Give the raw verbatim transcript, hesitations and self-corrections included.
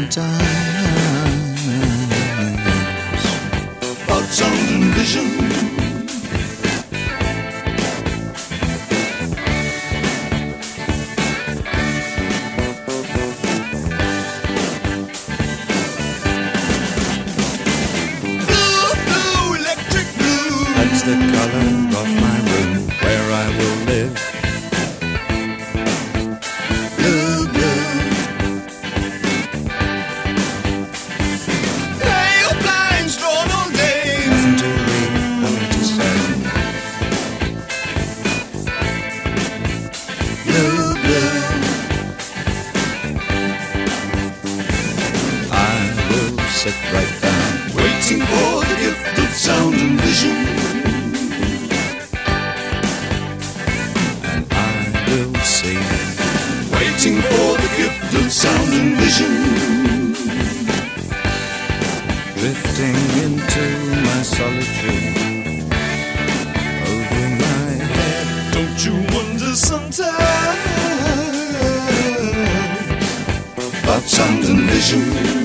sometimes about sound and vision. Blue, blue, electric blue. That's the color of my room where I will live. Sit right down, waiting for the gift of sound and vision. And I will sing, waiting for the gift of sound and vision. Drifting into my solitude, over my head. Don't you wonder sometimes about sound and vision?